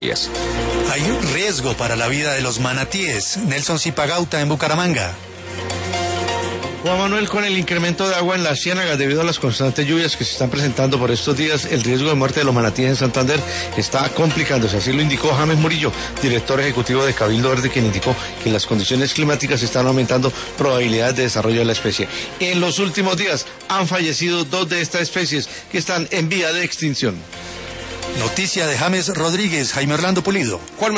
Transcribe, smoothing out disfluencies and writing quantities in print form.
Hay un riesgo para la vida de los manatíes. Nelson Zipagauta en Bucaramanga. Juan Manuel, con el incremento de agua en las ciénagas debido a las constantes lluvias que se están presentando por estos días, el riesgo de muerte de los manatíes en Santander está complicándose. Así lo indicó James Murillo, director ejecutivo de Cabildo Verde, quien indicó que las condiciones climáticas están aumentando probabilidades de desarrollo de la especie. En los últimos días han fallecido 2 de estas especies que están en vía de extinción. Noticia de James Rodríguez, Jaime Orlando Pulido.